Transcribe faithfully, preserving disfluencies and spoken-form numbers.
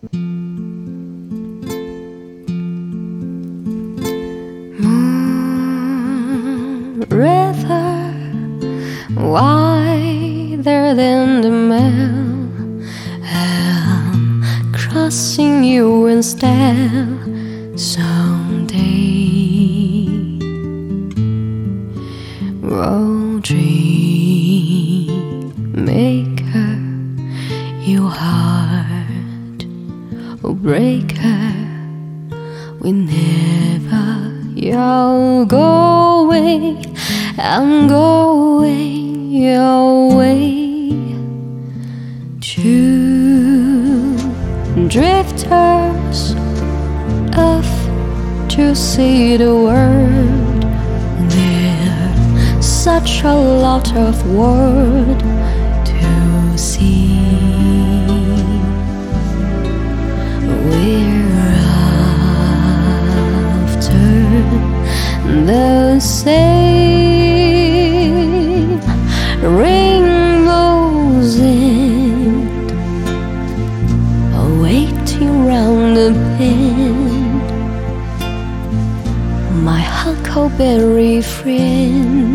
Moon River, wider than the mile, I'm crossing you instead someday. Oh, dream maker, you heart oh breaker, we never. You're going, I'm going your way. Two drifters off to see the world. There's such a lot of world to see. We're after the same rainbows end, waiting round the bend. My huckleberry friend,